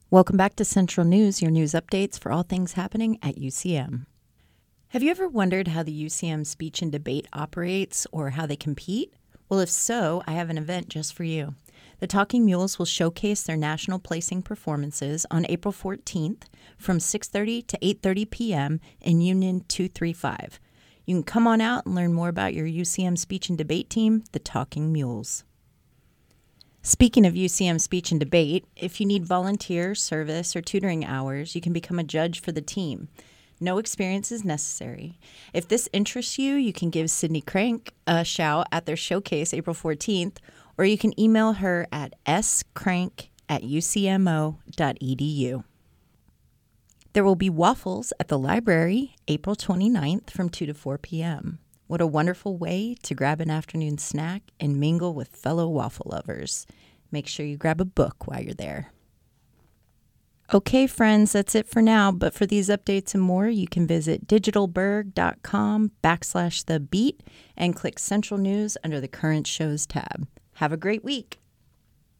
Welcome back to Central News, your news updates for all things happening at UCM. Have you ever wondered how the UCM Speech and Debate operates or how they compete? Well, if so, I have an event just for you. The Talking Mules will showcase their national placing performances on April 14th from 6:30 to 8:30 p.m. in Union 235. You can come on out and learn more about your UCM Speech and Debate team, the Talking Mules. Speaking of UCM Speech and Debate, if you need volunteer, service, or tutoring hours, you can become a judge for the team. No experience is necessary. If this interests you, you can give Sydney Crank a shout at their showcase April 14th, or you can email her at scrank@ucmo.edu. There will be waffles at the library April 29th from 2 to 4 p.m. What a wonderful way to grab an afternoon snack and mingle with fellow waffle lovers. Make sure you grab a book while you're there. Okay, friends, that's it for now. But for these updates and more, you can visit digitalberg.com/thebeat and click Central News under the Current Shows tab. Have a great week.